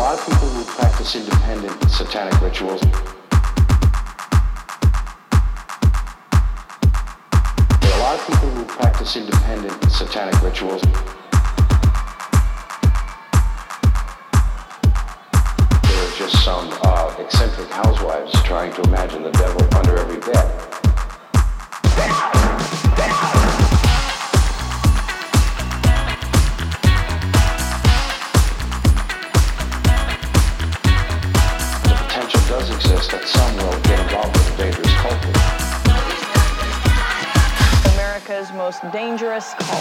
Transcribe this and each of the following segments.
lot of people who practice independent satanic rituals. There are a lot of people who practice independent satanic rituals. There are just some eccentric housewives trying to imagine the devil under every bed. Does exist that some will get involved with a dangerous cult. America's most dangerous cult.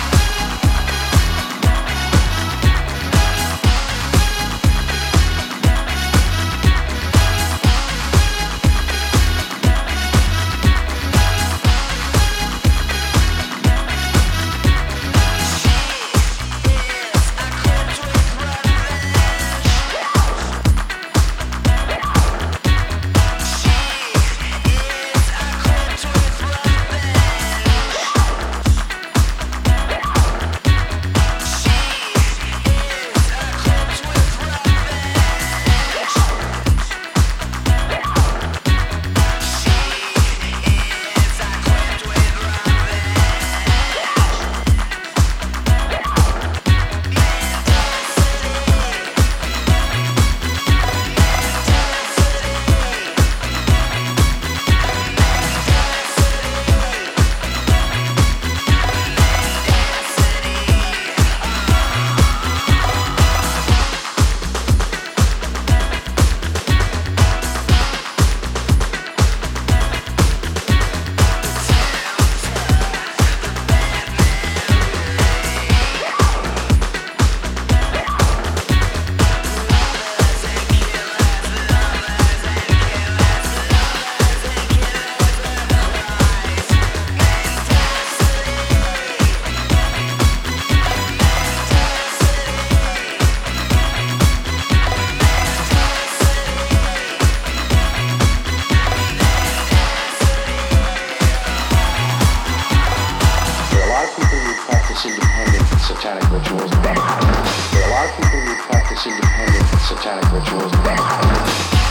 Independent satanic rituals. There are a lot of people who practice independent satanic rituals.